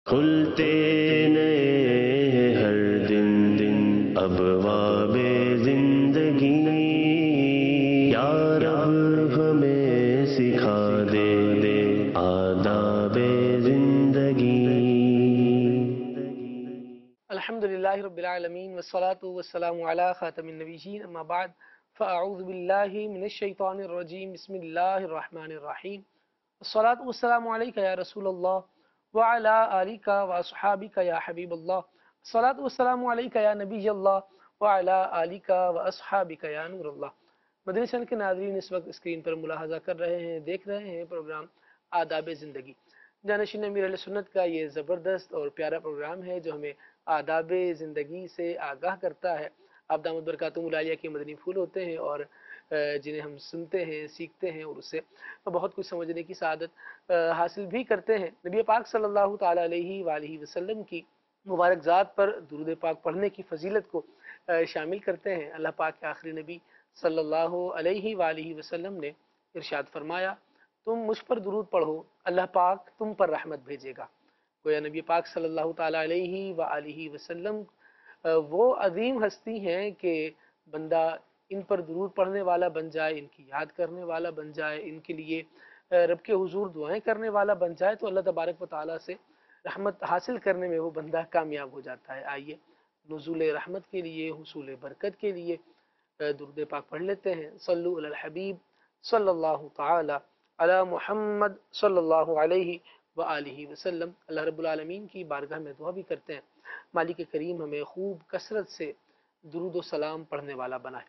کھلتے نئے ہر دن ابواب زندگی، یا رب ہمیں سکھا دے آداب زندگی۔ الحمدللہ رب العالمین والصلاة والسلام علی خاتم النبیین، اما بعد فاعوذ باللہ من الشیطان الرجیم، بسم اللہ الرحمن الرحیم۔ الصلاة والسلام علیکہ یا رسول اللہ وعلی آلکہ واصحابکہ یا حبیب اللہ، الصلاة والسلام علیکہ یا نبی اللہ وعلی آلکہ واصحابکہ یا نور اللہ۔ مدنی چینل کے ناظرین اس وقت اسکرین پر ملاحظہ کر رہے ہیں، دیکھ رہے ہیں پروگرام آداب زندگی۔ جانشین امیر اہل سنت کا یہ زبردست اور پیارا پروگرام ہے جو ہمیں آداب زندگی سے آگاہ کرتا ہے۔ آپ دامت برکاتہم العالیہ کے مدنی پھول ہوتے ہیں اور جنہیں ہم سنتے ہیں، سیکھتے ہیں اور اس سے بہت کچھ سمجھنے کی سعادت حاصل بھی کرتے ہیں۔ نبی پاک صلی اللہ تعالیٰ علیہ وآلہ وسلم کی مبارک ذات پر درود پاک پڑھنے کی فضیلت کو شامل کرتے ہیں۔ اللہ پاک کے آخری نبی صلی اللہ علیہ وآلہ وسلم نے ارشاد فرمایا، تم مجھ پر درود پڑھو، اللہ پاک تم پر رحمت بھیجے گا۔ گویا نبی پاک صلی اللہ تعالیٰ علیہ وآلہ وسلم وہ عظیم ہستی ہیں کہ بندہ ان پر درود پڑھنے والا بن جائے، ان کی یاد کرنے والا بن جائے، ان کے لیے رب کے حضور دعائیں کرنے والا بن جائے تو اللہ تبارک و تعالیٰ سے رحمت حاصل کرنے میں وہ بندہ کامیاب ہو جاتا ہے۔ آئیے نزول رحمت کے لیے، حصول برکت کے لیے درود پاک پڑھ لیتے ہیں۔ صلو علی الحبیب صلی اللہ تعالی علی محمد صلی اللہ علیہ وآلہ وسلم۔ اللہ رب العالمین کی بارگاہ میں دعا بھی کرتے ہیں مالک کریم ہمیں خوب کثرت سے درود و سلام پڑھنے والا بنائے۔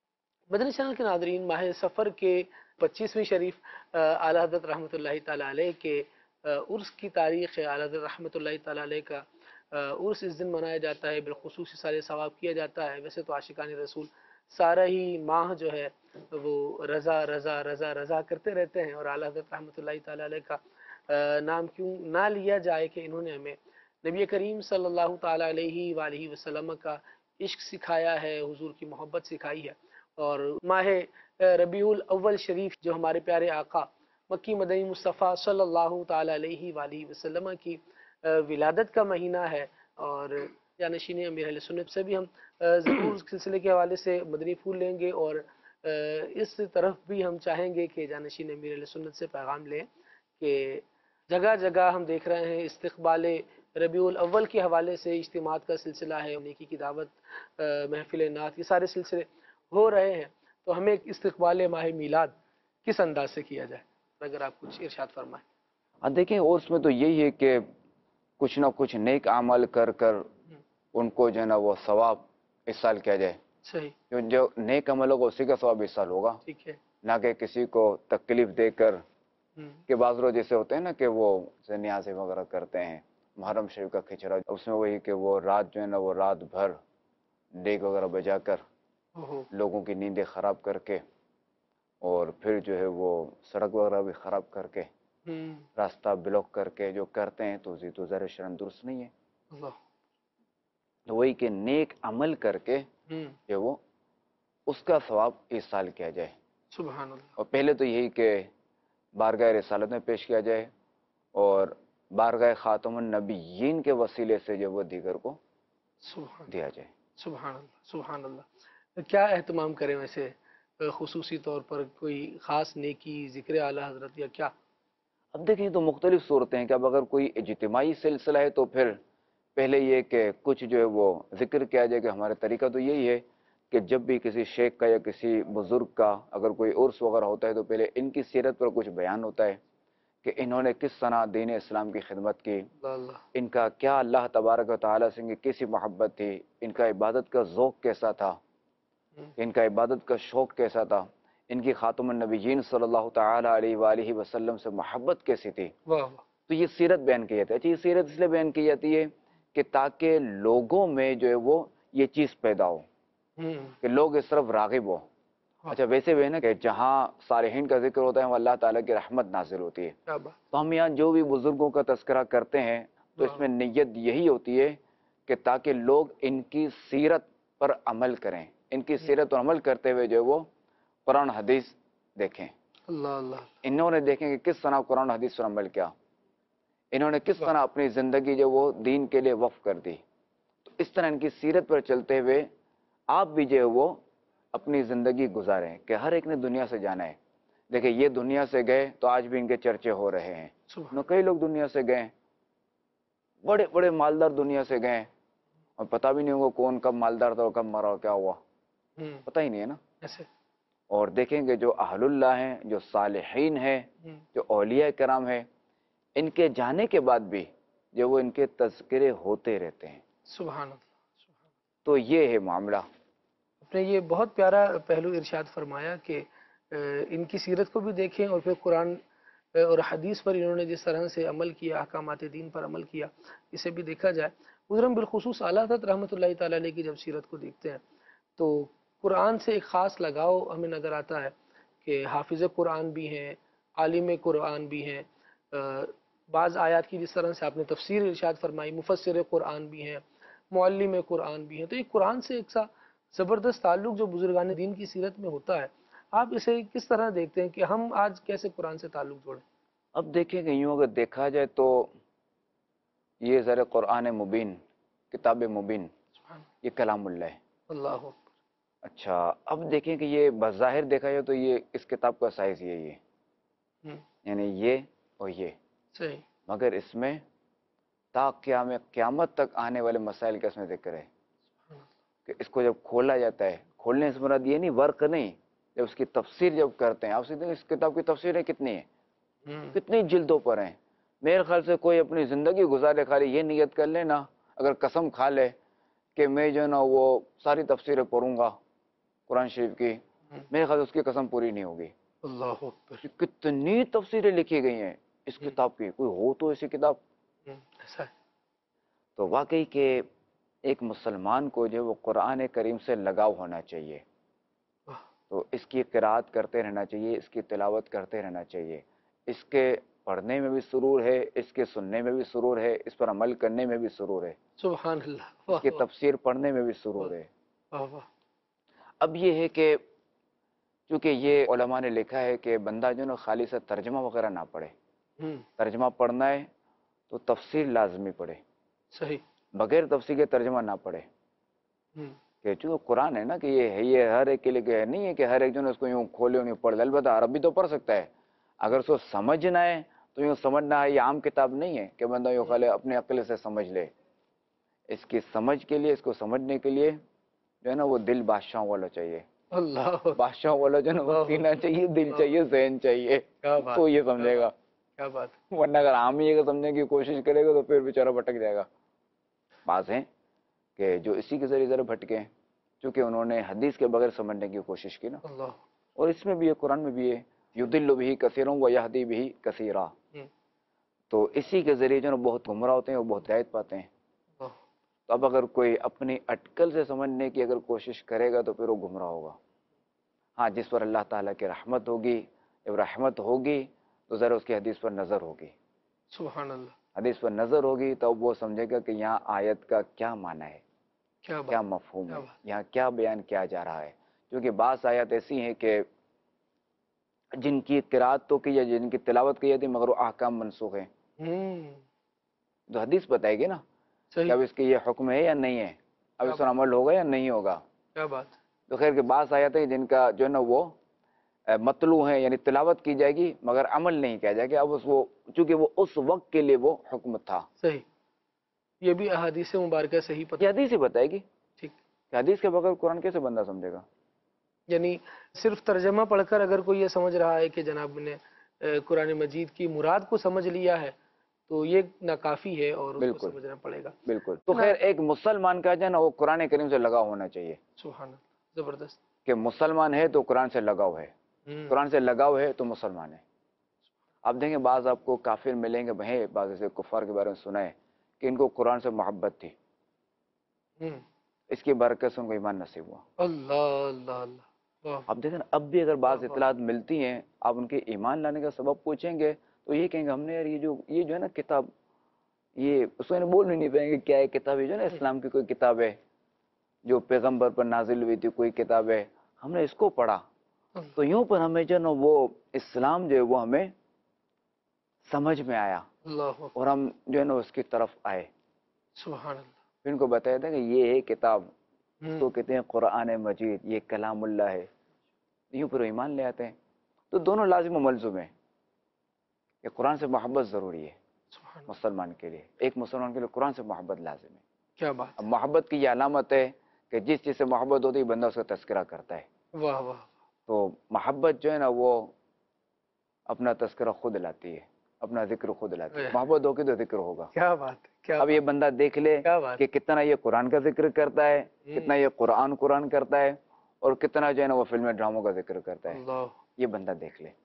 مدنی چینل کے ناظرین، ماہ سفر کے 25ویں شریف اعلیٰ حضرت رحمۃ اللہ تعالیٰ علیہ کے عرس کی تاریخ ہے۔ اعلیٰ حضرت رحمۃ اللہ تعالیٰ علیہ کا عرس اس دن منایا جاتا ہے، بالخصوص سال ثواب کیا جاتا ہے۔ ویسے تو عاشقان رسول سارا ہی ماہ جو ہے وہ رضا رضا رضا رضا کرتے رہتے ہیں، اور اعلیٰ حضرت رحمۃ اللہ تعالیٰ علیہ کا نام کیوں نہ لیا جائے کہ انہوں نے ہمیں نبی کریم صلی اللہ تعالیٰ علیہ وآلہ وسلم کا عشق سکھایا ہے، حضور کی محبت سکھائی ہے۔ اور ماہ ربیع الاول شریف جو ہمارے پیارے آقا مکی مدنی مصطفیٰ صلی اللہ تعالیٰ علیہ وآلہ وسلم کی ولادت کا مہینہ ہے، اور جانشین امیر اہل سنت سے بھی ہم ضرور اس سلسلے کے حوالے سے مدنی پھول لیں گے، اور اس طرف بھی ہم چاہیں گے کہ جانشین امیر اہل سنت سے پیغام لیں کہ جگہ جگہ ہم دیکھ رہے ہیں استقبال ربیع الاول کے حوالے سے اجتماعات کا سلسلہ ہے، نیکی کی دعوت، محفل نعت، یہ سارے سلسلے ہو رہے ہیں۔ تو ہمیں استقبال ماہ میلاد کس انداز سے کیا جائے، اگر آپ کچھ ارشاد فرمائیں۔ دیکھیں، اور اس میں تو یہی ہے کہ کچھ نہ کچھ نیک عمل کر کر ان کو جو ہے نا وہ ثواب اس سال کیا جائے۔ صحیح، جو نیک عمل ہوگا اسی کا ثواب اس سال ہوگا، ٹھیک ہے۔ نہ کہ کسی کو تکلیف دے کر کہ بعض لوگ جیسے ہوتے ہیں نا کہ وہ نیازیں وغیرہ کرتے ہیں، محرم شریف کا کھچڑا، اس میں وہی کہ وہ رات جو ہے نا وہ رات بھر ڈیگ وغیرہ بجا کر لوگوں کی نیندیں خراب کر کے، اور پھر جو ہے وہ سڑک وغیرہ بھی خراب کر کے، راستہ بلاک کر کے جو کرتے ہیں تو ظاہر شرم درست نہیں ہے۔ تو وہی کہ نیک عمل کر کے کہ وہ اس کا ثواب اس سال کیا جائے۔ سبحان اللہ۔ اور پہلے تو یہی کہ بارگاہ رسالت میں پیش کیا جائے، اور بارگاہ خاتم النبیین کے وسیلے سے جو وہ دیگر کو دیا جائے۔ سبحان اللہ، سبحان اللہ۔ کیا اہتمام کریں ویسے خصوصی طور پر، کوئی خاص نیکی، ذکر اعلیٰ حضرت، یا کیا؟ اب دیکھیں تو مختلف صورتیں ہیں کہ اب اگر کوئی اجتماعی سلسلہ ہے تو پھر پہلے یہ کہ کچھ جو ہے وہ ذکر کیا جائے، کہ ہمارا طریقہ تو یہی ہے کہ جب بھی کسی شیخ کا یا کسی بزرگ کا اگر کوئی عرس وغیرہ ہوتا ہے تو پہلے ان کی سیرت پر کچھ بیان ہوتا ہے کہ انہوں نے کس طرح دین اسلام کی خدمت کی، ان کا کیا اللہ تبارک و تعالیٰ سے کیسی محبت تھی، ان کا عبادت کا ذوق کیسا تھا، ان کا عبادت کا شوق کیسا تھا، ان کی خاتم النبیین صلی اللہ تعالیٰ علیہ وآلہ وسلم سے محبت کیسی تھی۔ تو یہ سیرت بیان کی جاتی ہے۔ اچھا، یہ سیرت اس لیے بیان کی جاتی ہے کہ تاکہ لوگوں میں جو ہے وہ یہ چیز پیدا ہو کہ لوگ اس طرف راغب ہو۔ اچھا، ویسے بھی ہے نا کہ جہاں صالحین کا ذکر ہوتا ہے وہ اللہ تعالیٰ کی رحمت نازل ہوتی ہے۔ تو ہم یہاں جو بھی بزرگوں کا تذکرہ کرتے ہیں تو اس میں نیت یہی ہوتی ہے کہ تاکہ لوگ ان کی سیرت پر عمل کریں، ان کی سیرت پر عمل کرتے ہوئے جو ہے وہ قرآن حدیث دیکھیں۔ اللہ اللہ، انہوں نے دیکھیں کہ کس طرح قرآن حدیث پر عمل کیا، انہوں نے کس طرح اپنی زندگی جو وہ دین کے لیے وقف کر دی. تو اس طرح ان کی سیرت پر چلتے ہوئے آپ بھی جو ہے وہ اپنی زندگی گزاریں کہ ہر ایک نے دنیا سے جانا ہے. دیکھیں یہ دنیا سے گئے تو آج بھی ان کے چرچے ہو رہے ہیں. کئی لوگ دنیا سے گئے, بڑے بڑے مالدار دنیا سے گئے, اور پتہ بھی نہیں ہوگا کون کب مالدار تھا اور کب مرا اور کیا ہوا, پتہ ہی نہیں ہے نا. اور دیکھیں گے جو اہل اللہ ہیں, جو صالحین ہیں, جو اولیاء کرام ہیں, ان کے جانے کے بعد بھی جو وہ ان کے تذکرے ہوتے رہتے ہیں. سبحان اللہ. تو یہ ہے معاملہ. آپ نے یہ بہت پیارا پہلو ارشاد فرمایا کہ ان کی سیرت کو بھی دیکھیں اور پھر قرآن اور حدیث پر انہوں نے جس طرح سے عمل کیا, احکامات دین پر عمل کیا, اسے بھی دیکھا جائے. حضرت بالخصوص اعلیٰ حضرت رحمۃ اللہ تعالی علیہ کی جب سیرت کو دیکھتے ہیں تو قرآن سے ایک خاص لگاؤ ہمیں نظر آتا ہے کہ حافظ قرآن بھی ہیں, عالم قرآن بھی ہیں, بعض آیات کی جس طرح سے آپ نے تفسیر ارشاد فرمائی, مفسر قرآن بھی ہیں, معلم قرآن بھی ہیں. تو یہ قرآن سے ایک سا زبردست تعلق جو بزرگان دین کی سیرت میں ہوتا ہے, آپ اسے کس طرح دیکھتے ہیں کہ ہم آج کیسے قرآن سے تعلق جوڑیں؟ اب دیکھیں کہ یوں اگر دیکھا جائے تو یہ ذرا قرآن مبین, کتاب مبین, یہ کلام اللہ ہے. اللہ. اچھا اب دیکھیں کہ یہ بظاہر دیکھا جائے تو یہ اس کتاب کا سائز یہی ہے, یعنی یہ اور یہ صحیح, مگر اس میں تا قیامت تک آنے والے مسائل کا اس میں ذکر ہے کہ اس کو جب کھولا جاتا ہے, کھولنے سے مراد یہ نہیں ورق نہیں, جب اس کی تفسیر جب کرتے ہیں, آپ سے اس کتاب کی تفسیریں کتنی ہیں, کتنی جلدوں پر ہیں. میرے خیال سے کوئی اپنی زندگی گزارے خالی یہ نیت کر لے نا, اگر قسم کھا لے کہ میں جو ہے نا وہ ساری تفسیریں پڑھوں گا قرآن شریف کی, میرے خیال سے اس کی قسم پوری نہیں ہوگی. اللہ اکبر. کتنی تفسیریں لکھی گئی ہیں اس کتاب کی, کوئی ہو تو ایسی کتاب. ایسا ہے. تو واقعی کہ ایک مسلمان کو جو وہ قرآن کریم سے لگاؤ ہونا چاہیے, تو اس کی قرأت کرتے رہنا چاہیے, اس کی تلاوت کرتے رہنا چاہیے. اس کے پڑھنے میں بھی سرور ہے, اس کے سننے میں بھی سرور ہے, اس پر عمل کرنے میں بھی سرور ہے. سبحان اللہ. اس کی تفسیر پڑھنے میں بھی سرور ہے. واہ. اب یہ ہے کہ چونکہ یہ علماء نے لکھا ہے کہ بندہ جو نا خالی سے ترجمہ وغیرہ نہ پڑھے, ترجمہ پڑھنا ہے تو تفسیر لازمی پڑھے, صحیح, بغیر تفسیر کے ترجمہ نہ پڑھے. کہ چونکہ قرآن ہے نا کہ یہ ہے, یہ ہر ایک کے لیے کہ نہیں ہے کہ ہر ایک جو ہے اس کو یوں کھولے نہیں پڑھ لے. البتہ عربی تو پڑھ سکتا ہے, اگر اس کو سمجھنا ہے تو یوں سمجھنا ہے. یہ عام کتاب نہیں ہے کہ بندہ یوں خالی اپنے عقل سے سمجھ لے. اس کی سمجھ کے لیے, اس کو سمجھنے کے لیے جو ہے نا وہ دل بادشاہوں والا چاہیے. اللہ, بادشاہوں والا جو ہے نا وہ سینہ چاہیے, دل چاہیے, ذہن چاہیے, تو یہ سمجھے گا. کیا بات. ورنہ اگر عام ہی سمجھنے کی کوشش کرے گا تو پھر بیچارہ بھٹک جائے گا. بعض ہیں کہ جو اسی کے ذریعے ذرا بھٹکے, چونکہ انہوں نے حدیث کے بغیر سمجھنے کی کوشش کی نا. اللہ. اور اس میں بھی ہے, قرآن میں بھی ہے, یضل بہ کثیرا ویہدی بہ کثیرا. تو اسی کے ذریعے جو نا بہت گمراہ ہوتے ہیں اور بہت ہدایت پاتے ہیں. تو اب اگر کوئی اپنی اٹکل سے سمجھنے کی اگر کوشش کرے گا تو پھر وہ گمراہ ہوگا. ہاں جس پر اللہ تعالیٰ کی رحمت ہوگی, جب رحمت ہوگی تو ذرا اس کی حدیث پر نظر ہوگی. سبحان اللہ. حدیث پر نظر ہوگی تو وہ سمجھے گا کہ یہاں آیت کا کیا معنی ہے, کیا مفہوم ہے, یہاں کیا بیان کیا جا رہا ہے. کیونکہ بعض آیات ایسی ہیں کہ جن کی قرأت تو کی یا جن کی تلاوت کی جاتی مگر وہ احکام منسوخ ہیں. تو حدیث بتائے گی نا کہ اب اس کے یہ حکم ہے یا نہیں ہے, اب اس پر عمل ہوگا یا نہیں ہوگا. کیا بات. تو خیر کہ بعض آیات ہیں جن کا جو ہے نا وہ مطلوع ہے, یعنی تلاوت کی جائے گی مگر عمل نہیں کیا جائے گا. اب وہ چونکہ وہ اس وقت کے لیے وہ حکم تھا. صحیح, یہ بھی احادیث مبارکہ صحیح پتہ, یہ حدیث ہی بتائے گی. ٹھیک, کہ حدیث کے بغیر قرآن کیسے بندہ سمجھے گا. یعنی صرف ترجمہ پڑھ کر اگر کوئی یہ سمجھ رہا ہے کہ جناب نے قرآن مجید کی مراد کو سمجھ لیا ہے تو یہ ناکافی ہے اور اس کو سمجھنا پڑے گا. بالکل. تو خیر ایک مسلمان کا جو ہے نا وہ قرآن کریم سے لگاؤ ہونا چاہیے. سبحان اللہ, زبردست. کہ مسلمان ہے تو قرآن سے لگاؤ ہے, قرآن سے لگاؤ ہے تو مسلمان ہے. آپ دیکھیں بعض آپ کو کافر ملیں گے, بھائی بعض ایسے کفار کے بارے میں سنا ہے کہ ان کو قرآن سے محبت تھی, اس کی برکت سے ان کو ایمان نصیب ہوا. اللہ اللہ اللہ. اب دیکھیں اب بھی اگر بعض اطلاعات ملتی ہیں, آپ ان کے ایمان لانے کا سبب پوچھیں گے تو یہ کہیں گے ہم نے یار یہ جو ہے نا کتاب, یہ اس کو بول بھی نہیں پائیں گے کیا ہے کتاب. یہ جو ہے نا اسلام کی کوئی کتاب ہے جو پیغمبر پر نازل ہوئی تھی, کوئی کتاب ہے, ہم نے اس کو پڑھا تو یوں پر ہمیں جو نا وہ اسلام جو ہے وہ ہمیں سمجھ میں آیا. اللہ اور ہم جو ہے نا اس کی طرف آئے، سبحان اللہ. پھر ان کو بتایا تھا کہ یہ ہے کتاب، اس ہوں. کو کہتے ہیں قرآن مجید، یہ کلام اللہ ہے، یوں پھر وہ ایمان لے آتے ہیں. تو دونوں لازم و ملزوم ہیں کہ قرآن سے محبت ضروری ہے سبحان اللہ. مسلمان کے لیے. ایک مسلمان کے لیے قرآن سے محبت لازم ہے. کیا بات اب محبت کی یہ علامت ہے کہ جس چیز سے محبت ہوتی ہے بندہ اس کا تذکرہ کرتا ہے. ہے. واہ واہ. تو محبت جو ہے نا وہ اپنا تذکرہ خود لاتی ہے، اپنا ذکر خود لاتی ہے. محبت ہوگی تو ذکر ہوگا. کیا بات ہے. کیا اب یہ بندہ دیکھ لے کیا بات. کہ کتنا یہ قرآن کا ذکر کرتا ہے، کتنا یہ قرآن کرتا ہے، اور کتنا جو ہے نا وہ فلم ڈراموں کا ذکر کرتا ہے. اللہ یہ بندہ دیکھ لے.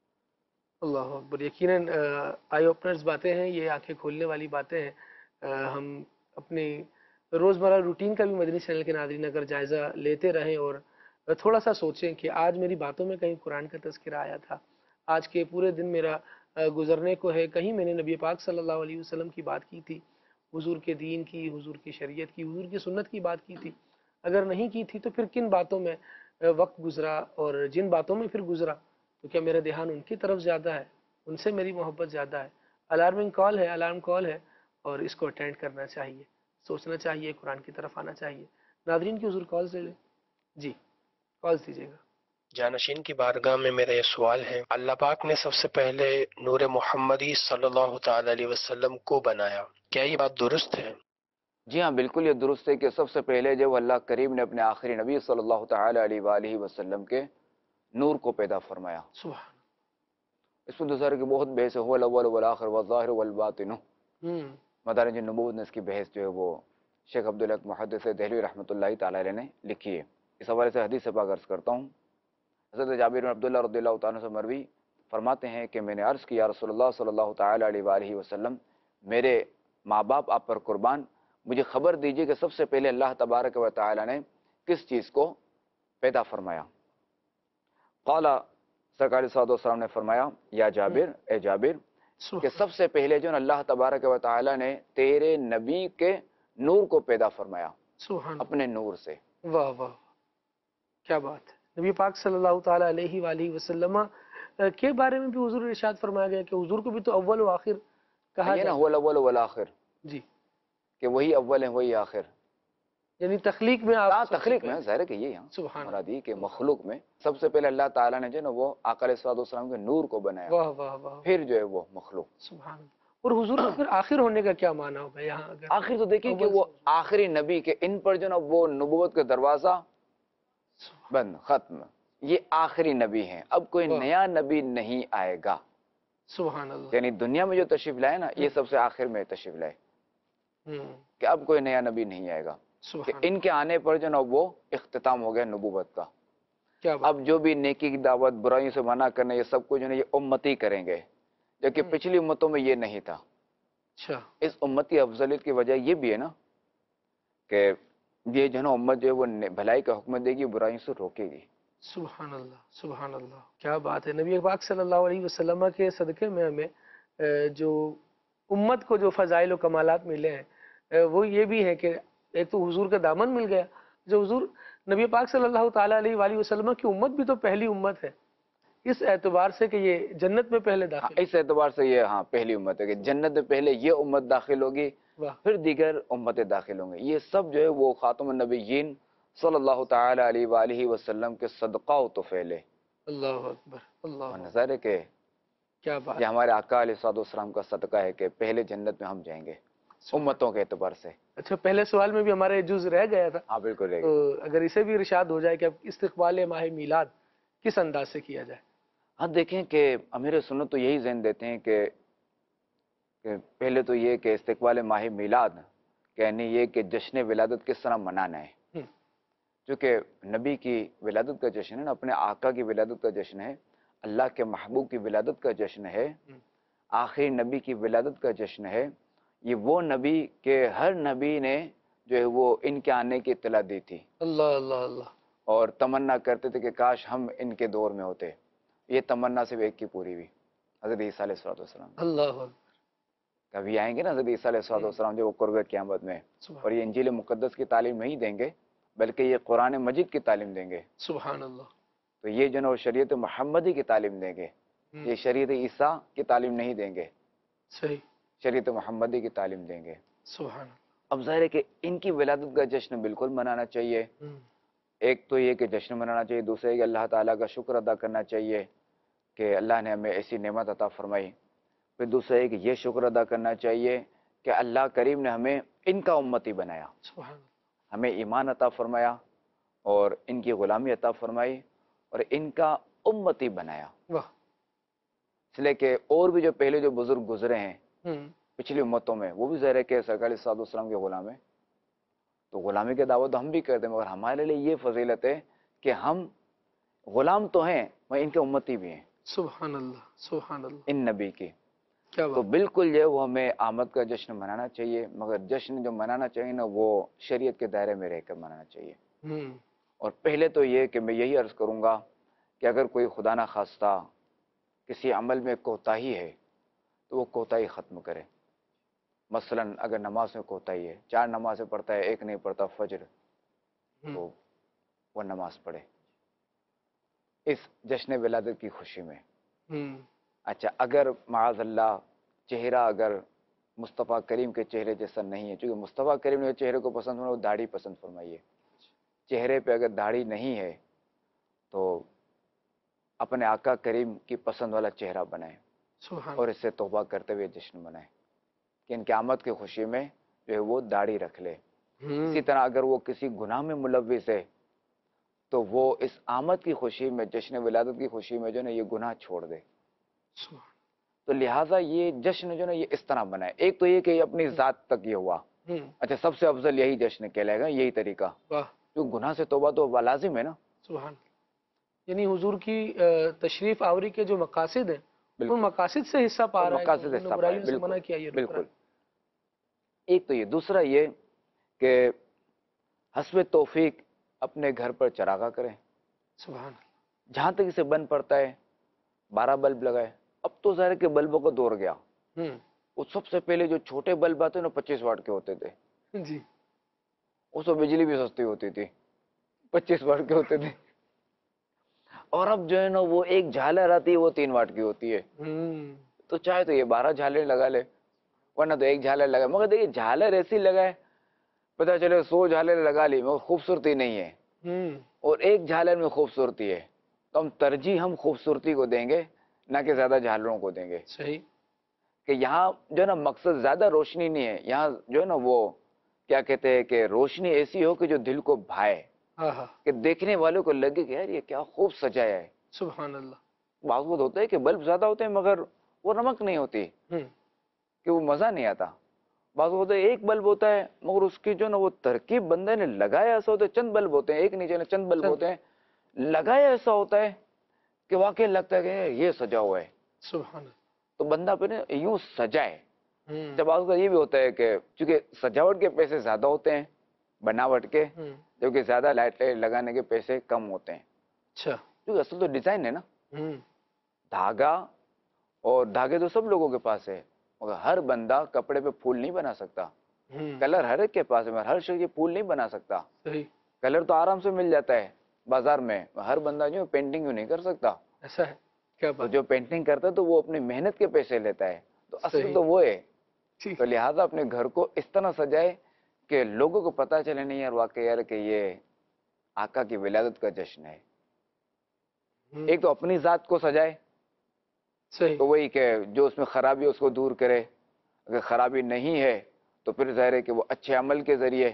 اللہ اکبر. یقیناً آئی اوپنرز باتیں ہیں یہ، آنکھیں کھولنے والی باتیں ہیں. ہم اپنی روزمرہ روٹین کا بھی مدنی چینل کے ناظرین اگر جائزہ لیتے رہیں اور تھوڑا سا سوچیں کہ آج میری باتوں میں کہیں قرآن کا تذکرہ آیا تھا، آج کے پورے دن میرا گزرنے کو ہے، کہیں میں نے نبی پاک صلی اللہ علیہ وسلم کی بات کی تھی، حضور کے دین کی، حضور کی شریعت کی، حضور کی سنت کی بات کی تھی. اگر نہیں کی تھی تو پھر کن باتوں میں وقت گزرا، اور جن باتوں میں پھر گزرا تو کیا میرا دھیان ان کی طرف زیادہ ہے، ان سے میری محبت زیادہ ہے. الارمنگ کال ہے، الارم کال ہے، اور اس کو اٹینڈ کرنا چاہیے، سوچنا چاہیے، قرآن کی طرف آنا چاہیے. ناظرین کی حضور کال سے لیں. جی کال دیجیے گا. جانشین کی بارگاہ میں میرا یہ سوال ہے، اللہ پاک نے سب سے پہلے نور محمدی صلی اللہ تعالی علیہ وسلم کو بنایا، کیا یہ بات درست ہے؟ جی ہاں بالکل یہ درست ہے کہ سب سے پہلے جو اللہ کریم نے اپنے آخری نبی صلی اللہ تعالی علیہ وآلہ وسلم کے نور کو پیدا فرمایا. سبحان. اس میں دوسرے کی بہت بحث ہے، هو الاول والآخر والظاہر والباطن. ہوں. مدارج النبوت نے اس کی بحث جو ہے وہ شیخ عبدالحق محدث دہلوی رحمۃ اللہ تعالی علیہ نے لکھی ہے. اس حوالے سے حدیث پاک عرض کرتا ہوں. حضرت جابر بن عبداللہ رضی اللہ تعالیٰ سے مروی فرماتے ہیں کہ میں نے عرض کیا رسول اللہ صلی اللہ تعالی علیہ وآلہ وسلم، میرے ماں باپ آپ پر قربان، مجھے خبر دیجیے کہ سب سے پہلے اللہ تبارک و تعالی نے کس چیز کو پیدا فرمایا. قال سرکار صلی اللہ علیہ وسلم نے فرمایا، یا جابر، اے جابر، کہ سب سے پہلے جو اللہ تبارک و تعالی نے تیرے نبی کے نور کو پیدا فرمایا، سبحان. اپنے نور سے. واہ واہ. کیا بات ہے. نبی پاک صلی اللہ تعالی علیہ وآلہ وسلم کے بارے میں بھی حضور نے ارشاد فرمایا گیا کہ حضور کو بھی تو اول و آخر کہا یہ نا جاتا هو الاول والآخر، ہے. جی کہ وہی اول ہے وہی آخر. یعنی تخلیق میں آپ تخلیق میں ظاہر ہے کہ یہ سبحان اللہ. مراد یہ کہ مخلوق میں سب سے پہلے اللہ تعالیٰ نے جو ہے نا وہ آقا علیہ الصلوۃ والسلام کے نور کو بنایا، واہ واہ واہ. پھر جو ہے وہ مخلوق. سبحان اللہ. اور حضور کا پھر آخر ہونے کا کیا معنی ہوگا یہاں؟ اگر آخر تو دیکھیے کہ وہ آخری نبی کے ان پر جو نا وہ نبوت کا دروازہ بند، ختم. یہ آخری نبی ہیں، اب کوئی نیا نبی نہیں آئے گا. سبحان اللہ. یعنی دنیا میں جو تشریف لائے نا یہ سب سے آخر میں تشریف لائے، کہ اب کوئی نیا نبی نہیں آئے گا. کہ ان کے آنے پر جو نا وہ اختتام ہو گیا نبوت کا. اب جو بھی نیکی کی دعوت، برائیوں سے منع کرنا، یہ سب کچھ جو ہے یہ امتی کریں گے، جبکہ پچھلی امتوں میں یہ نہیں تھا. اس امتی افضلیت کی وجہ یہ بھی ہے نا کہ یہ جو ہے نا امت جو ہے وہ بھلائی کا حکم دے گی، برائیوں سے روکے گی. سبحان اللہ. سبحان اللہ. کیا بات ہے. نبی پاک صلی اللہ علیہ وسلم کے صدقے میں ہمیں جو امت کو جو فضائل و کمالات ملے ہیں وہ یہ بھی ہے کہ ایک تو حضور کا دامن مل گیا. جو حضور نبی پاک صلی اللہ تعالیٰ علیہ وآلہ وسلم کی امت بھی تو پہلی امت ہے اس اعتبار سے کہ یہ جنت میں پہلے داخل. اس اعتبار سے یہ پہلی امت ہے کہ جنت میں پہلے یہ امت داخل ہوگی، پھر دیگر امتیں داخل ہوں گے. یہ سب جو ہے وہ خاتم النبیین صلی اللہ تعالی علیہ وآلہ وسلم کے صدقہ و توفیل ہے. اللہ اکبر. اللہ نظر ہے کہ کیا بات. یہ ہمارے آقا علیہ الصلوۃ والسلام کا صدقہ ہے کہ پہلے جنت میں ہم جائیں گے امتوں کے اعتبار سے. اچھا پہلے سوال میں بھی ہمارے جز رہ گیا تھا. ہاں بالکل. تو اگر اسے بھی ارشاد ہو جائے کہ اب استقبال ماہ میلاد کس انداز سے کیا جائے؟ ہاں دیکھیں کہ امیر سنت تو یہی ذہن دیتے ہیں کہ پہلے تو یہ کہ استقبال ماہ میلاد یعنی یہ کہ جشن ولادت کس طرح منانا ہے. چونکہ نبی کی ولادت کا جشن ہے نا، اپنے آقا کی ولادت کا جشن ہے، اللہ کے محبوب کی ولادت کا جشن ہے، آخری نبی کی ولادت کا جشن ہے. یہ وہ نبی کہ ہر نبی نے جو ہے وہ ان کے آنے کی اطلاع دی تھی. اللہ اللہ اللہ. اور تمنا کرتے تھے کہ کاش ہم ان کے دور میں ہوتے. یہ تمنا صرف ایک کی پوری ہوئی، حضرت عیسیٰ علیہ السلام. اللہ کبھی آئیں گے نا حضرت عیسیٰ علیہ السلام جو وہ قرب قیامت میں، اور یہ انجیل مقدس کی تعلیم نہیں دیں گے بلکہ یہ قرآن مجید کی تعلیم دیں گے. سبحان اللہ. تو یہ جو نا وہ شریعت محمدی کی تعلیم دیں گے، یہ شریعت عیسیٰ کی تعلیم نہیں دیں گے. صحیح. شریعت محمدی کی تعلیم دیں گے. سبحان اللہ. اب ظاہر ہے کہ ان کی ولادت کا جشن بالکل منانا چاہیے. ایک تو یہ کہ جشن منانا چاہیے، دوسرا کہ اللہ تعالیٰ کا شکر ادا کرنا چاہیے کہ اللہ نے ہمیں ایسی نعمت عطا فرمائی. پھر دوسرا یہ کہ یہ شکر ادا کرنا چاہیے کہ اللہ کریم نے ہمیں ان کا امتی بنایا، سبحان اللہ. ہمیں ایمان عطا فرمایا اور ان کی غلامی عطا فرمائی اور ان کا امتی بنایا. واہ. اس لیے کہ اور بھی جو پہلے جو بزرگ گزرے ہیں ہوں. پچھلی امتوں میں، وہ بھی ظاہر ہے کہ سرکار صلی اللہ علیہ وسلم کے غلام ہیں، تو غلامی کی دعوت ہم بھی کرتے ہیں، مگر ہمارے لیے یہ فضیلت ہے کہ ہم غلام تو ہیں مگر ان کے امتی بھی ہیں سبحان اللہ. سبحان اللہ. ان نبی کی. کیا تو بات. بالکل جو ہے وہ ہمیں آمد کا جشن منانا چاہیے، مگر جشن جو منانا چاہیے نا وہ شریعت کے دائرے میں رہ کر منانا چاہیے. ہوں. اور پہلے تو یہ کہ میں یہی عرض کروں گا کہ اگر کوئی خدا نہ خواستہ کسی عمل میں کوتاہی ہے تو وہ کوتاہی ختم کرے. مثلا اگر نماز میں کوتاہی ہے، 4 نمازیں پڑھتا ہے، 1 نہیں پڑھتا فجر، تو وہ نماز پڑھے اس جشن ولادت کی خوشی میں. اچھا اگر معاذ اللہ چہرہ اگر مصطفیٰ کریم کے چہرے جیسا نہیں ہے، چونکہ مصطفیٰ کریم نے چہرے کو پسند فرمایا، وہ داڑھی پسند فرمائی ہے. چہرے پہ اگر داڑھی نہیں ہے تو اپنے آقا کریم کی پسند والا چہرہ بنائیں سبحان. اور اس سے توبہ کرتے ہوئے جشن منائیں کہ ان کی آمد کی خوشی میں جو ہے وہ داڑھی رکھ لے. اسی طرح اگر وہ کسی گناہ میں ملوث ہے تو وہ اس آمد کی خوشی میں، جشن ولادت کی خوشی میں جو ہے نا یہ گناہ چھوڑ دے. سبحان. تو لہٰذا یہ جشن جو ہے نا یہ اس طرح بنائے. ایک تو یہ کہ یہ اپنی ذات تک یہ ہوا، اچھا سب سے افضل یہی جشن کہلائے گا، یہی طریقہ، واہ. جو گناہ سے توبہ تو لازم ہے نا. سبحان. یعنی حضور کی تشریف آوری کے جو مقاصد ہیں بالکل. ان مقاصد سے حصہ پا رہا ہے، مقاصد حضور نے حصہ پائے. برائیوں سے بالکل منع کیا. یہ بالکل. ایک تو یہ، دوسرا یہ کہ حسب توفیق اپنے گھر پر چراغاں کریں. سبحان. جہاں تک اسے بن پڑتا ہے 12 بلب لگائے. اب تو ظاہر ہے کہ بلبوں کا دور گیا. وہ سب سے پہلے جو چھوٹے بلب آتے نا 25 واٹ کے ہوتے تھے، جی. اس میں بجلی بھی سستی ہوتی تھی، 25 واٹ کے ہوتے تھے. اور اب جو ہے نا وہ ایک جھالر آتی ہے وہ 3 واٹ کی ہوتی ہے. تو چاہے تو یہ 12 جھالر لگا لے، ورنہ تو ایک جھالر لگائے. مگر دیکھیے جھالر ایسی لگائے، پتہ چلے 100 جھالر لگا لی مگر خوبصورتی نہیں ہے، اور ایک جھالر میں خوبصورتی ہے. تو ہم ترجیح ہم خوبصورتی کو دیں گے نہ کہ زیادہ جھالروں کو دیں گے. صحیح. کہ یہاں جو ہے نا مقصد زیادہ روشنی نہیں ہے، یہاں جو ہے نا وہ کیا کہتے ہیں کہ روشنی ایسی ہو کہ جو دل کو بھائے، کہ دیکھنے والوں کو لگے کہ یار یہ کیا خوب سجایا ہے. سبحان اللہ. بعض وقت ہوتا ہے کہ بلب زیادہ ہوتے ہیں مگر وہ رمق نہیں ہوتی، کہ وہ مزہ نہیں آتا. بعض وقت ایک بلب ہوتا ہے مگر اس کی جو نا وہ ترکیب بندے نے لگایا ایسا ہوتا ہے، چند بلب ہوتے ہیں، ایک نیچے چند بلب ہوتے ہیں، لگایا ایسا ہوتا ہے کہ واقعی لگتا ہے کہ یہ سجا ہوا ہے. سبحان اللہ. تو بندہ پہ یوں سجائے. جب بعض وقت یہ بھی ہوتا ہے کہ چونکہ سجاوٹ کے پیسے زیادہ ہوتے ہیں بناوٹ کے، جبکہ زیادہ لائٹ لگانے کے پیسے کم ہوتے ہیں. اچھا. کیونکہ اصل تو ڈیزائن ہے نا، دھاگا، اور دھاگے تو سب لوگوں کے پاس ہے مگر ہر بندہ کپڑے پہ پھول نہیں بنا سکتا. کلر ہر ایک کے پاس ہے مگر ہر شخص یہ پھول نہیں بنا سکتا. کلر تو آرام سے مل جاتا ہے بازار میں، ہر بندہ جو پینٹنگ کیوں نہیں کر سکتا. ایسا ہے کیا تو بات. جو پینٹنگ کرتا ہے تو وہ اپنی محنت کے پیسے لیتا ہے، تو اصل تو وہ ہے. تو لہٰذا اپنے گھر کو اس طرح سجائے کہ لوگوں کو پتہ چلے نہیں یار واقعی یار کہ یہ آقا کی ولادت کا جشن ہے. ایک تو اپنی ذات کو سجائے، تو وہی کہ جو اس میں خرابی ہے اس کو دور کرے. اگر خرابی نہیں ہے تو پھر ظاہر ہے کہ وہ اچھے عمل کے ذریعے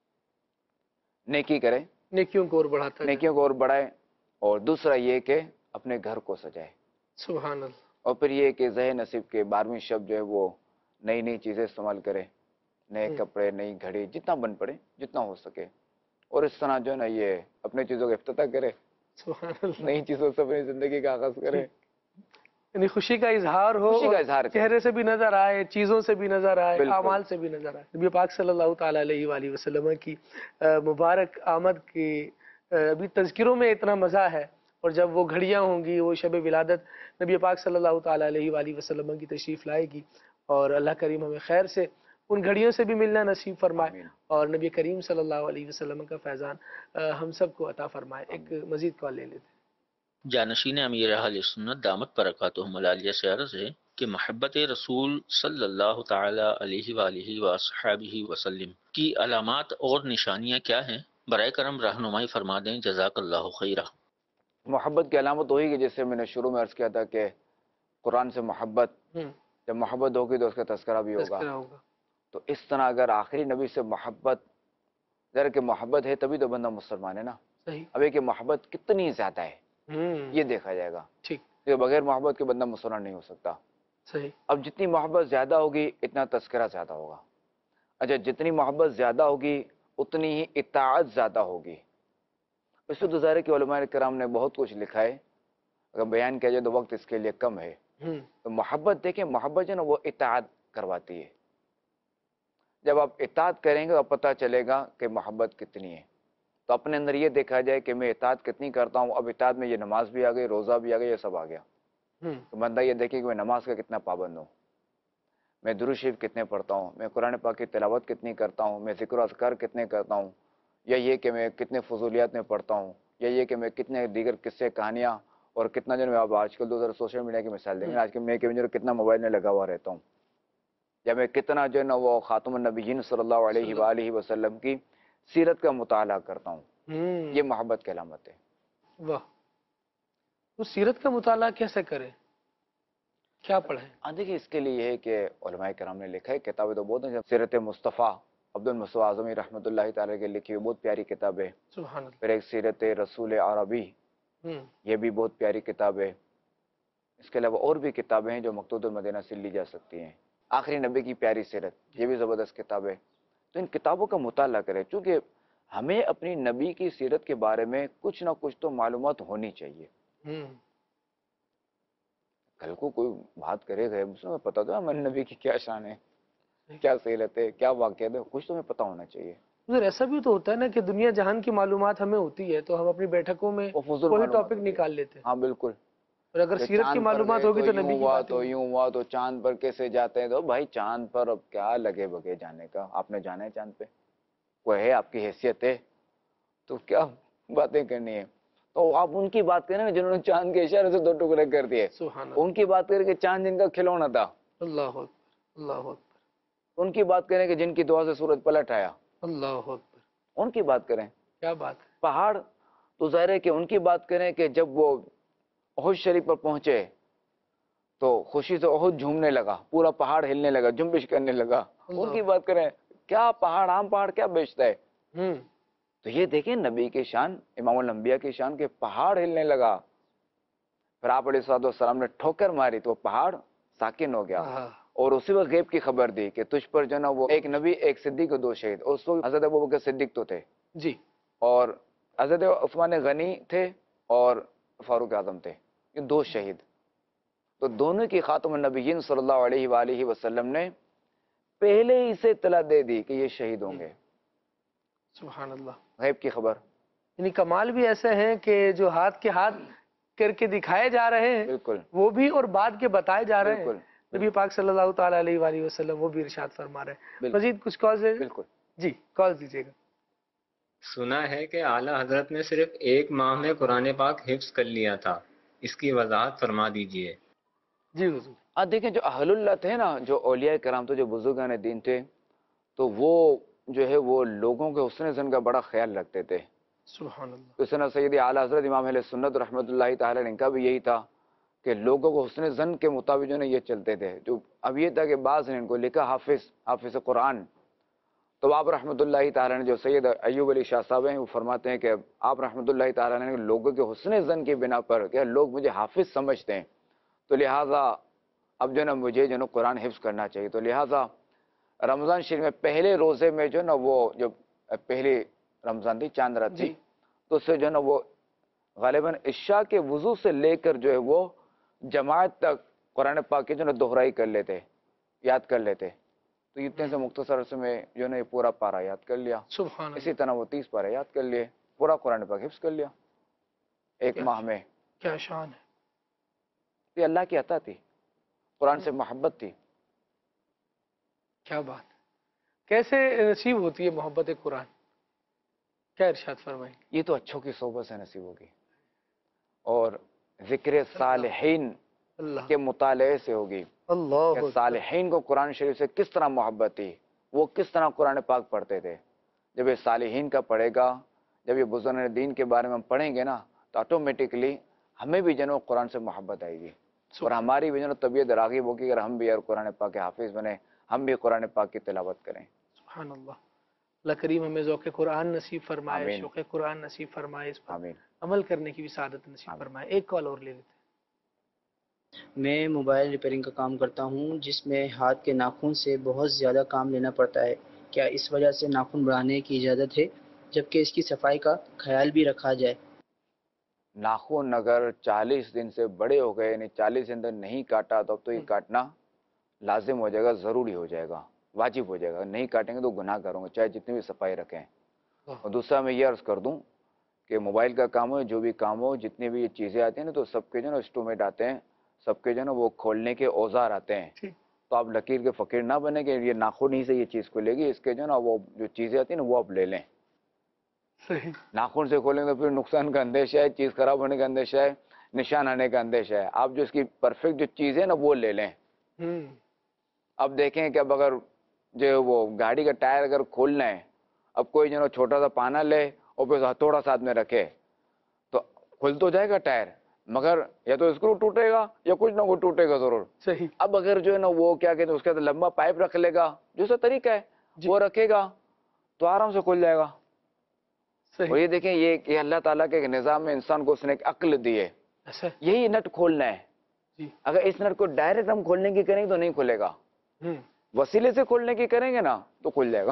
نیکی کرے، نیکیوں کو اور بڑھاتا ہے، نیکیوں کو اور بڑھائے. اور دوسرا یہ کہ اپنے گھر کو سجائے. سبحان اللہ. اور پھر یہ کہ ذہ نصیب کے 12ویں شب جو ہے وہ نئی نئی چیزیں استعمال کرے، نئے کپڑے، نئی گھڑی، جتنا بن پڑے جتنا ہو سکے. اور اس طرح جو ہے نا یہ اپنے چیزوں کا افتتاح کرے، سبحان اللہ. نئی چیزوں سے اپنی زندگی کا آغاز کرے. یعنی خوشی کا اظہار ہو، خوشی کا اظہار کرے، چہرے سے بھی نظر آئے، چیزوں سے بھی نظر آئے، بالکل. اعمال سے بھی نظر آئے. نبی پاک صلی اللہ تعالیٰ علیہ وآلہ وسلم کی مبارک آمد کی ابھی تذکروں میں اتنا مزہ ہے، اور جب وہ گھڑیاں ہوں گی، وہ شب ولادت نبی پاک صلی اللہ تعالیٰ علیہ وآلہ وسلم کی تشریف لائے گی، اور اللہ کریم ہمیں خیر سے ان گھڑیوں سے بھی ملنا نصیب فرمائے، آمین. اور نبی کریم صلی اللہ علیہ وسلم کا فیضان ہم سب کو عطا فرمائے. ایک مزید کال لے لیتے ہیں. جانشین امیر اہل سنت دامت برکاتہم العالیہ سے عرض ہے کہ محبت رسول صلی اللہ تعالی علیہ وآلہ وصحبہ وسلم کی علامات اور نشانیاں کیا ہیں؟ برائے کرم رہنمائی فرما دیں، جزاک اللہ خیرہ۔ محبت کی علامت وہی کہ جیسے میں نے شروع میں عرض کیا تھا کہ قرآن سے محبت، جب محبت ہوگی تو اس کا تذکرہ بھی ہوگا۔ تذکرہ ہوگا۔ تو اس طرح اگر آخری نبی سے محبت، ذرا کہ محبت ہے تبھی تو بندہ مسلمان ہے نا۔ صحیح۔ اب یہ کہ محبت کتنی زیادہ ہے یہ دیکھا جائے گا، ٹھیک۔ کہ بغیر محبت کے بندہ مسلمان نہیں ہو سکتا۔ صحیح۔ اب جتنی محبت زیادہ ہوگی اتنا تذکرہ زیادہ ہوگا۔ اچھا، جتنی محبت زیادہ ہوگی اتنی ہی اطاعت زیادہ ہوگی۔ اس تو ظاہر ہے کہ علماء کرام نے بہت کچھ لکھا ہے، اگر بیان کیا جائے تو وقت اس کے لیے کم ہے۔ تو محبت دیکھیں، محبت جو ہے نا وہ اطاعت کرواتی ہے۔ جب آپ اطاعت کریں گے تو پتہ چلے گا کہ محبت کتنی ہے۔ تو اپنے اندر یہ دیکھا جائے کہ میں اطاعت کتنی کرتا ہوں۔ اب اطاعت میں یہ نماز بھی آ گئی، روزہ بھی آ گیا، یہ سب آ گیا۔ تو بندہ یہ دیکھے کہ میں نماز کا کتنا پابند ہوں، میں درود شریف کتنے پڑھتا ہوں، میں قرآن پاک کی تلاوت کتنی کرتا ہوں، میں ذکر و اذکار کتنے کرتا ہوں، یا یہ کہ میں کتنے فضولیات میں پڑھتا ہوں، یا یہ کہ میں کتنے دیگر قصے کہانیاں اور کتنا جو ہے اب آج کل تو ذرا سوشل میڈیا کی مثال دیں گے، آج کل میں کہ کتنا موبائل میں لگا ہوا رہتا ہوں، یا میں کتنا جو ہے نا وہ خاتم النبیین صلی اللہ علیہ وآلہ وسلم کی سیرت کا مطالعہ کرتا ہوں۔ یہ محبت کی علامت ہے۔ واہ، تو سیرت کا مطالعہ کیسے کریں، کیا پڑھیں؟ دیکھیے، اس کے لیے ہے کہ علماء کرام نے لکھا ہے، کتابیں تو بہت ہیں، سیرت مصطفیٰ عبد المصطفیٰ اعظمی رحمۃ اللہ تعالی کے لکھی ہوئی بہت پیاری کتاب ہے۔ سبحان اللہ۔ پھر ایک سیرت رسول عربی، یہ بھی بہت پیاری کتاب ہے۔ اس کے علاوہ اور بھی کتابیں ہیں جو مکتوبۃ المدینہ سے لی جا سکتی ہیں۔ آخری نبی کی پیاری سیرت، یہ بھی زبردست کتاب ہے۔ تو ان کتابوں کا مطالعہ کریں، چونکہ ہمیں اپنی نبی کی سیرت کے بارے میں کچھ نہ کچھ تو معلومات ہونی چاہیے۔ کل کو کوئی بات کرے گا اس میں پتا تو ہمارے نبی کی کیا شان ہے، کیا سیرت ہے، کیا واقعات ہے، کچھ تو ہمیں پتا ہونا چاہیے۔ ایسا بھی تو ہوتا ہے نا کہ دنیا جہان کی معلومات ہمیں ہوتی ہے تو ہم اپنی بیٹھکوں میں کوئی ٹاپک نکال لیتے ہیں۔ ہاں بالکل۔ اور اگر سیرت کی معلومات ہوگی تو نبی کی بات تو یوں ہوا تو چاند پر کیسے جاتے ہیں، تو بھائی چاند پر اب کیا لگے بگے جانے کا، آپ نے جانا ہے چاند پہ، کوئی ہے آپ کی حیثیت ہے تو کیا باتیں کرنی ہے۔ تو آپ ان کی بات کریں جنہوں نے چاند کے اشارے سے دو ٹکڑے کر دیے، ان کی بات کریں کہ چاند جن کا کھلونا تھا، اللہ اکبر، اللہ اکبر، ان کی بات کریں کہ جن کی دعا سے سورج پلٹ آیا، اللہ اکبر، ان کی بات کریں۔ کیا بات ہے۔ پہاڑ تو ظاہر ہے کہ ان کی بات کریں کہ جب وہ احد شریف پر پہنچے تو خوشی سے احد جھومنے لگا، پورا پہاڑ ہلنے لگا، جنبش کرنے لگا، ان کی بات کریں۔ کیا پہاڑ، عام پہاڑ کیا بیچتا ہے؟ تو یہ دیکھیں نبی کی شان، امام الانبیاء کی شان، کے پہاڑ ہلنے لگا۔ پھر آپ علیہ السلام نے ٹھوکر ماری تو پہاڑ ساکن ہو گیا، اور اسی وقت غیب کی خبر دی کہ تجھ پر جو نا وہ ایک نبی، ایک صدیق اور دو شہید، اور اس وقت حضرت ابوبکر صدیق تو تھے جی، اور حضرت عثمان غنی تھے اور فاروق اعظم تھے، یہ دو شہید۔ تو دونوں کی خاتم النبیین صلی اللہ علیہ وآلہ وسلم نے پہلے ہی سے اطلاع دے دی کہ یہ شہید ہوں گے، سبحان اللہ، غیب کی خبر۔ یعنی کمال بھی ایسے ہیں کہ جو ہاتھ کے ہاتھ کر کے دکھائے جا رہے ہیں بالکل، وہ بھی، اور بعد کے بتائے جا رہے ہیں بالکل، نبی پاک صلی اللہ تعالی علیہ وآلہ وسلم، وہ بھی ارشاد فرما رہے ہیں۔ بالکل، مزید کچھ کال ہے؟ بالکل جی، کال دیجیے گا۔ سنا ہے کہ اعلیٰ حضرت نے صرف 1 ماہ میں قرآن پاک حفظ کر لیا تھا، اس کی وضاحت فرما دیجئے۔ جی حضور۔ دیکھیں جو اہل اللہ تھے نا، جو اولیاء کرام تھے، جو بزرگان دین تھے، تو وہ جو ہے وہ لوگوں کے حسن زن کا بڑا خیال رکھتے تھے۔ سبحان اللہ۔ تو سنا سید اعلیٰ حضرت امام اہل سنت رحمۃ اللہ تعالی ان کا بھی یہی تھا کہ لوگوں کو حسن زن کے مطابق جو ہے یہ چلتے تھے۔ جو اب یہ تھا کہ بعض نے ان کو لکھا حافظ قرآن، تو آپ رحمۃ اللہ تعالی نے، جو سید ایوب علی شاہ صاحب ہیں، وہ فرماتے ہیں کہ آپ رحمۃ اللہ تعالی نے لوگوں کے حسن زن کی بنا پر کہ لوگ مجھے حافظ سمجھتے ہیں، تو لہٰذا اب جو ہے نا مجھے جو ہے نا قرآن حفظ کرنا چاہیے۔ تو لہٰذا رمضان شریف میں پہلے روزے میں جو ہے نا وہ جو پہلی رمضان تھی، چاند رات تھی، تو اس سے جو ہے نا وہ غالباً عشاء کے وضو سے لے کر جو ہے وہ جماعت تک قرآن پاک کی جو ہے نا دہرائی کر لیتے، یاد کر لیتے۔ تو اتنے سے مختصر عرصے میں جو ہے نا یہ پورا پارا یاد کر لیا۔ سبحان اللہ، اسی طرح وہ 30 پارے یاد کر لیے، پورا قرآن پاک حفظ کر لیا 1 ماہ میں۔ کیا شان ہے۔ یہ اللہ کی عطا تھی، قرآن سے محبت تھی۔ کیا بات، کیسے نصیب ہوتی ہے محبت قرآن، کیا ارشاد فرمائیں؟ یہ تو اچھوں کی صحبت سے نصیب ہوگی، اور ذکر صالحین اللہ کے مطالعے سے ہوگی اللہ کہ صالحین کو قرآن شریف سے کس طرح محبت تھی، وہ کس طرح قرآن پاک پڑھتے تھے. جب یہ صالحین کا پڑھے گا، جب یہ بزرگان دین کے بارے میں ہم پڑھیں گے نا، تو آٹومیٹکلی ہمیں بھی جنوں قرآن سے محبت آئے گی اور ہماری بھی جنوں طبیعت راغب ہوگی اگر ہم بھی یار قرآن پاک کے حافظ بنے، ہم بھی قرآن پاک کی تلاوت کریں. سبحان اللہ. اللہ کریم ہمیں ذوق قرآن نصیب فرمائے، آمین. شوق قرآن نصیب فرمائے، اس پر آمین. عمل کرنے کی بھی سعادت نصیب فرمائے. ایک کال اور لے لیتے ہیں. میں موبائل ریپیئرنگ کا کام کرتا ہوں جس میں ہاتھ کے ناخن سے بہت زیادہ کام لینا پڑتا ہے. کیا اس وجہ سے ناخن بڑھانے کی اجازت ہے جبکہ اس کی صفائی کا خیال بھی رکھا جائے؟ ناخن اگر 40 دن سے بڑے ہو گئے، یعنی 40 دن تک نہیں کاٹا، تو اب تو یہ کاٹنا لازم ہو جائے گا، ضروری ہو جائے گا، واجب ہو جائے گا. نہیں کاٹیں گے تو گناہ کروں گے، چاہے جتنی بھی صفائی رکھیں. اور دوسرا میں یہ عرض کر دوں کہ موبائل کا کام ہو، جو بھی کام ہو، جتنی بھی یہ چیزیں آتی ہیں نا، تو سب کے جو نا انسٹرومنٹ آتے ہیں، سب کے جو نا وہ کھولنے کے اوزار آتے ہیں. تو آپ لکیر کے فقیر نہ بنے کہ یہ ناخن ہی سے یہ چیز کھلے گی. اس کے جو نا وہ جو چیزیں آتی ہیں نا وہ آپ لے لیں. صحیح. ناخن سے کھولیں تو پھر نقصان کا اندیشہ ہے، چیز خراب ہونے کا اندیشہ ہے، نشان آنے کا اندیشہ ہے. آپ جو اس کی پرفیکٹ جو چیز ہے نا وہ لے لیں. اب دیکھیں کہ اب اگر جو وہ گاڑی کا ٹائر اگر کھولنا ہے، اب کوئی جو چھوٹا سا پانا لے اور پھر ہتھوڑا ساتھ میں رکھے تو کھل تو جائے گا ٹائر، مگر یا تو اسکرو ٹوٹے گا یا کچھ نہ کچھ ٹوٹے گا ضرور. صحیح. اب اگر جو ہے نا وہ کیا کہتے ہیں اس کے اندر لمبا پائپ رکھ لے گا، جو سا طریقہ ہے وہ رکھے گا تو آرام سے کھل جائے گا. اور یہ دیکھیں یہ اللہ تعالیٰ کے ایک نظام میں انسان کو اس نے ایک عقل دی ہے، یہی نٹ کھولنا ہے. اگر اس نٹ کو ڈائریکٹ ہم کھولنے کی کریں گے تو نہیں کھلے گا، وسیلے سے کھولنے کی کریں گے نا تو کھل جائے گا.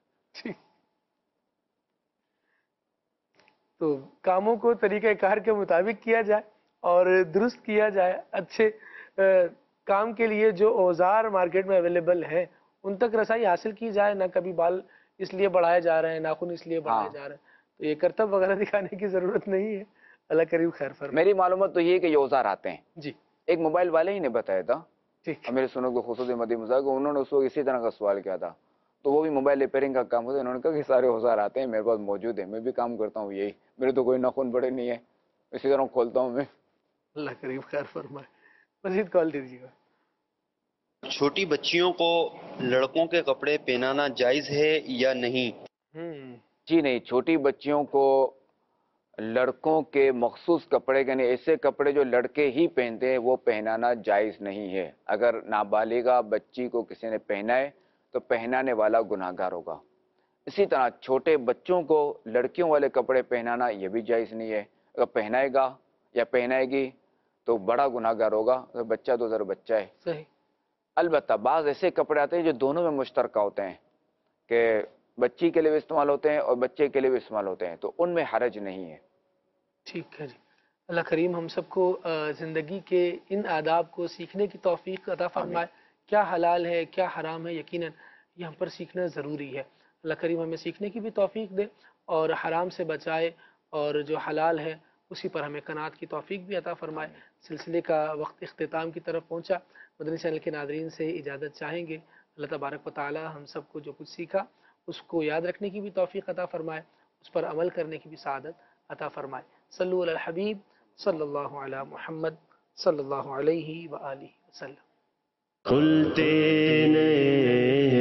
تو کاموں کو طریقہ کار کے مطابق کیا جائے اور درست کیا جائے. اچھے کام کے لیے جو اوزار مارکیٹ میں اویلیبل ہے ان تک رسائی حاصل کی جائے. نہ کبھی بال اس لیے بڑھائے جا رہے ہیں، ناخن اس لیے بڑھائے جا رہے ہیں، تو یہ کرتب وغیرہ دکھانے کی ضرورت نہیں ہے. اللہ کریم خیر فرمائے. میری معلومات تو یہ ہے کہ یہ اوزار آتے ہیں. جی. ایک موبائل والے ہی نے بتایا تھا، ٹھیک. میرے سنوں کو خصوصی مدی مزاق، انہوں نے اس وقت اسی طرح کا سوال کیا تھا. تو وہ بھی موبائل ریپیئرنگ کا کام ہوتا ہے. انہوں نے کہا کہ سارے اوزار آتے ہیں، میرے پاس موجود ہیں، میں بھی کام کرتا ہوں یہی، میرے تو کوئی ناخن بڑے نہیں ہے، اسی طرح کھولتا ہوں میں. اللہ کریم خیر فرمائے. مزید کال دیجیے گا. چھوٹی بچیوں کو لڑکوں کے کپڑے پہنانا جائز ہے یا نہیں؟ جی نہیں، چھوٹی بچیوں کو لڑکوں کے مخصوص کپڑے یعنی ایسے کپڑے جو لڑکے ہی پہنتے ہیں وہ پہنانا جائز نہیں ہے. اگر نابالغہ بچی کو کسی نے پہنائے تو پہنانے والا گناہگار ہوگا. اسی طرح چھوٹے بچوں کو لڑکیوں والے کپڑے پہنانا یہ بھی جائز نہیں ہے. اگر پہنائے گا یا پہنائے گی تو بڑا گناہگار ہوگا. بچہ تو ذرا بچہ ہے. صحیح. البتہ بعض ایسے کپڑے آتے ہیں جو دونوں میں مشترکہ ہوتے ہیں کہ بچی کے لیے بھی استعمال ہوتے ہیں اور بچے کے لیے بھی استعمال ہوتے ہیں، تو ان میں حرج نہیں ہے. ٹھیک ہے جی. اللہ کریم ہم سب کو زندگی کے ان آداب کو سیکھنے کی توفیق عطا فرمائے. کیا حلال ہے کیا حرام ہے، یقیناً یہ ہم پر سیکھنا ضروری ہے. اللہ کریم ہمیں سیکھنے کی بھی توفیق دے اور حرام سے بچائے، اور جو حلال ہے اسی پر ہمیں قناعت کی توفیق بھی عطا فرمائے. سلسلے کا وقت اختتام کی طرف پہنچا. مدنی چینل کے ناظرین سے اجازت چاہیں گے. اللہ تبارک و تعالی ہم سب کو جو کچھ سیکھا اس کو یاد رکھنے کی بھی توفیق عطا فرمائے، اس پر عمل کرنے کی بھی سعادت عطا فرمائے. صلو علی الحبیب صلی اللہ علی محمد صلی اللہ علیہ وآلہ وسلم. کھلتے نئے